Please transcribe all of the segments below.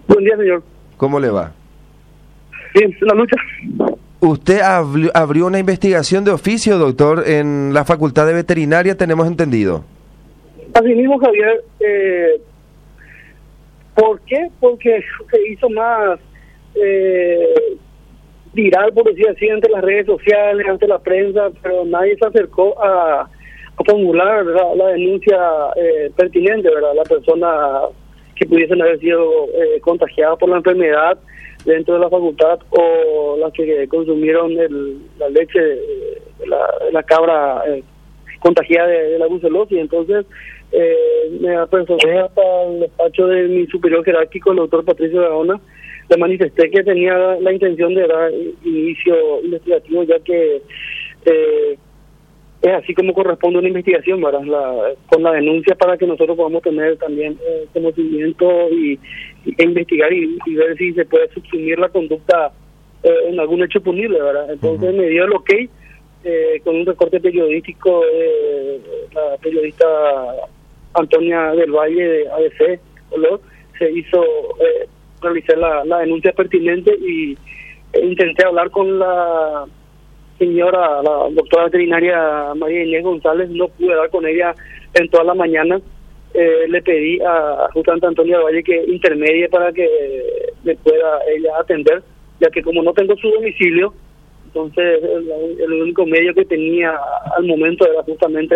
Buen día, señor. ¿Cómo le va? Bien, la lucha. Usted abrió una investigación de oficio, doctor, en la Facultad de Veterinaria, tenemos entendido. Así mismo, Javier. ¿Por qué? Porque se hizo más viral, por decir así, ante las redes sociales, ante la prensa, pero nadie se acercó a formular, ¿verdad?, la denuncia pertinente, ¿verdad?, la persona que pudiesen haber sido contagiadas por la enfermedad dentro de la facultad, o las que consumieron la leche de la cabra contagiada de la brucelosis. Entonces me apersoné hasta el despacho de mi superior jerárquico, el doctor Patricio Gaona. Le manifesté que tenía la intención de dar inicio investigativo, ya que es así como corresponde una investigación, ¿verdad?, con la denuncia, para que nosotros podamos tener también conocimiento e investigar y ver si se puede subsumir la conducta en algún hecho punible, ¿verdad? Entonces me dio el ok con un recorte periodístico de la periodista Antonia del Valle de ABC, ¿no? Se hizo, realicé la denuncia pertinente y intenté hablar con la señora, la doctora veterinaria María Inés González. No pude hablar con ella en toda la mañana. Le pedí a justamente Antonia del Valle que intermedie para que me pueda ella atender, ya que como no tengo su domicilio, entonces el único medio que tenía al momento era justamente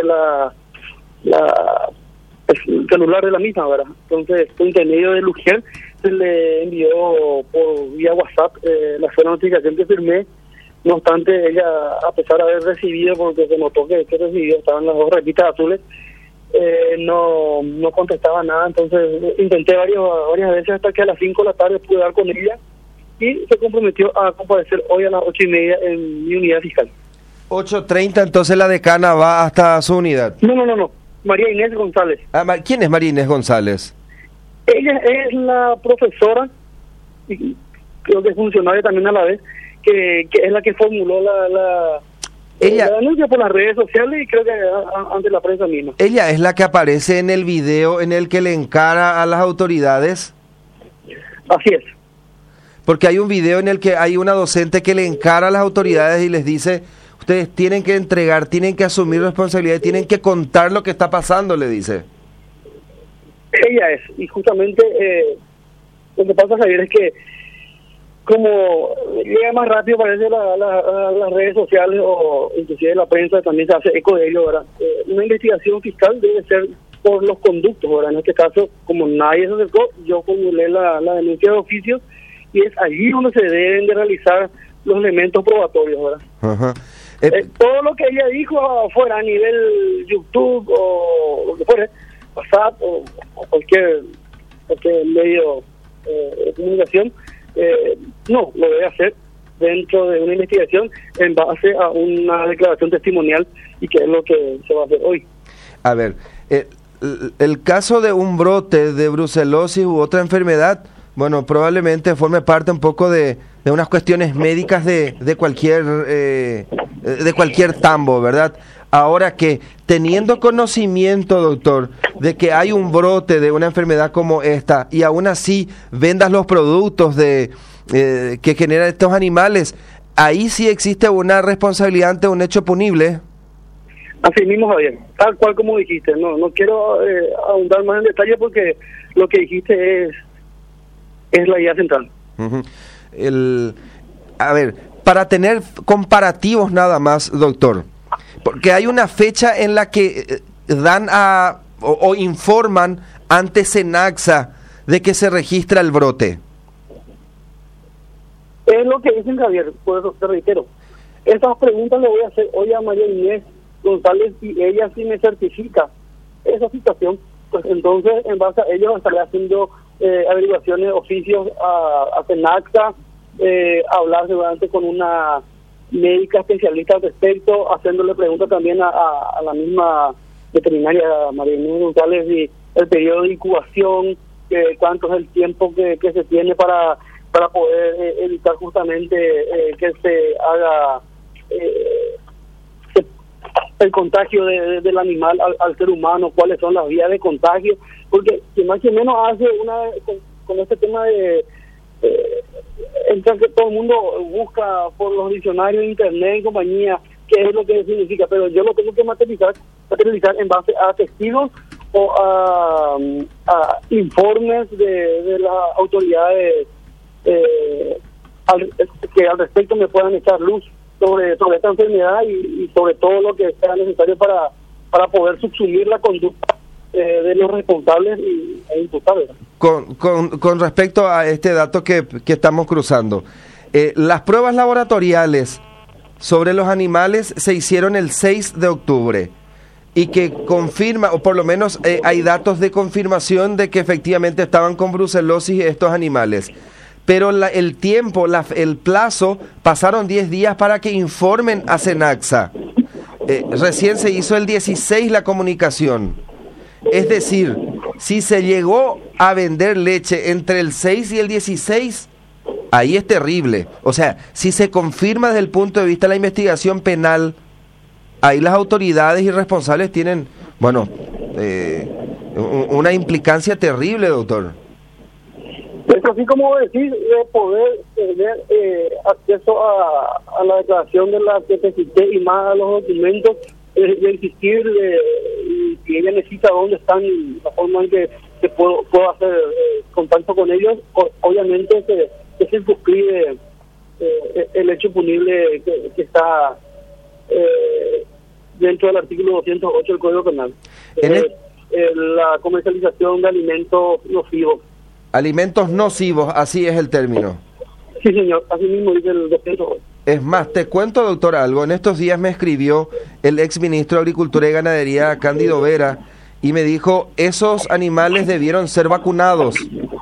el celular de la misma, ¿verdad? Entonces, por intermedio de Lugier, se le envió por vía WhatsApp la sola notificación que firmé. No obstante, ella, a pesar de haber recibido, porque se notó que recibió, estaban las dos rayitas azules, no contestaba nada. Entonces intenté varias veces hasta que a las 5 de la tarde pude hablar con ella, y se comprometió a comparecer hoy a las 8:30 en mi unidad fiscal. 8:30, entonces la decana va hasta su unidad. No. María Inés González. ¿Quién es María Inés González? Ella es la profesora, y creo que es funcionaria también a la vez, que es la que formuló la denuncia por las redes sociales, y creo que ante la prensa misma. ¿Ella es la que aparece en el video en el que le encara a las autoridades? Así es. Porque hay un video en el que hay una docente que le encara a las autoridades y les dice: ustedes tienen que entregar, tienen que asumir responsabilidad, tienen que contar lo que está pasando, le dice. Ella es, y justamente lo que pasa, Javier, es que como llega más rápido, parece las redes sociales, o inclusive la prensa también se hace eco de ello, ¿verdad? Una investigación fiscal debe ser por los conductos, ¿verdad? En este caso, como nadie se acercó, yo formulé la denuncia de oficio, y es allí donde se deben de realizar los elementos probatorios, ¿verdad? Ajá. Todo lo que ella dijo fuera a nivel YouTube o lo que fuera, WhatsApp o cualquier medio de comunicación, no, lo debe hacer dentro de una investigación en base a una declaración testimonial, y que es lo que se va a hacer hoy. A ver, el caso de un brote de brucelosis u otra enfermedad, bueno, probablemente forme parte un poco de unas cuestiones médicas de cualquier tambo, ¿verdad? Ahora que, teniendo conocimiento, doctor, de que hay un brote de una enfermedad como esta, y aún así vendas los productos que generan estos animales, ahí sí existe una responsabilidad ante un hecho punible. Así mismo, Javier, tal cual como dijiste. No quiero ahondar más en detalle, porque lo que dijiste es la idea central. Uh-huh. A ver, para tener comparativos nada más, doctor, porque hay una fecha en la que dan o informan ante Senaxa de que se registra el brote. Es lo que dicen, Javier, por eso te reitero. Esas preguntas le voy a hacer hoy a María Inés González, y ella sí me certifica esa situación, pues entonces en base a ello estaré haciendo averiguaciones, oficios a Senaxa, hablar seguramente con una médica especialista al respecto, haciéndole preguntas también a la misma veterinaria María Inés González, y el periodo de incubación, cuánto es el tiempo que se tiene para poder evitar justamente que se haga el contagio del animal al ser humano, cuáles son las vías de contagio, porque si más o menos hace con este tema de entonces todo el mundo busca por los diccionarios de internet y compañía qué es lo que significa, pero yo lo tengo que materializar en base a testigos o a informes de las autoridades que al respecto me puedan echar luz sobre esta enfermedad y sobre todo lo que sea necesario para poder subsumir la conducta de los responsables e imputables. Con respecto a este dato que estamos cruzando, las pruebas laboratoriales sobre los animales se hicieron el 6 de octubre y que confirma, o por lo menos hay datos de confirmación de que efectivamente estaban con brucelosis estos animales. Pero el tiempo, el plazo, pasaron 10 días para que informen a Cenaxa. Recién se hizo el 16 la comunicación. Es decir, si se llegó a vender leche entre el 6 y el 16, ahí es terrible. O sea, si se confirma desde el punto de vista de la investigación penal, ahí las autoridades y responsables tienen, bueno, una implicancia terrible, doctor. Es así como decir, de poder tener acceso a la declaración de la CPCT y más a los documentos, de insistir si ella necesita dónde están, la forma en que puedo hacer contacto con ellos, obviamente se circunscribe el hecho punible que está dentro del artículo 208 del Código Penal. La comercialización de alimentos nocivos. Alimentos nocivos, así es el término. Sí, señor, así mismo dice el 208. Es más, te cuento, doctor, algo. En estos días me escribió el ex ministro de Agricultura y Ganadería, Cándido Vera, y me dijo, esos animales debieron ser vacunados.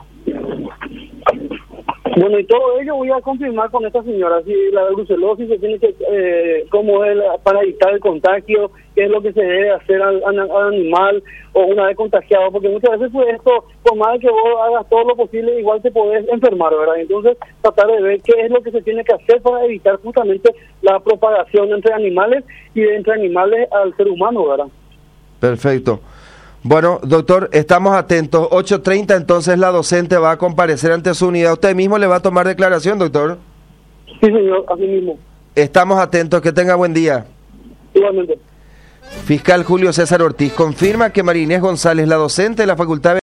Bueno, y todo ello voy a confirmar con esta señora, si la brucelosis se tiene que, cómo es para evitar el contagio, qué es lo que se debe hacer al animal o una vez contagiado, porque muchas veces pues esto, por más que vos hagas todo lo posible, igual te podés enfermar, ¿verdad? Entonces, tratar de ver qué es lo que se tiene que hacer para evitar justamente la propagación entre animales y de entre animales al ser humano, ¿verdad? Perfecto. Bueno, doctor, estamos atentos. 8:30, entonces la docente va a comparecer ante su unidad. ¿Usted mismo le va a tomar declaración, doctor? Sí, señor, así mismo. Estamos atentos. Que tenga buen día. Igualmente. Fiscal Julio César Ortiz confirma que María Inés González, la docente de la Facultad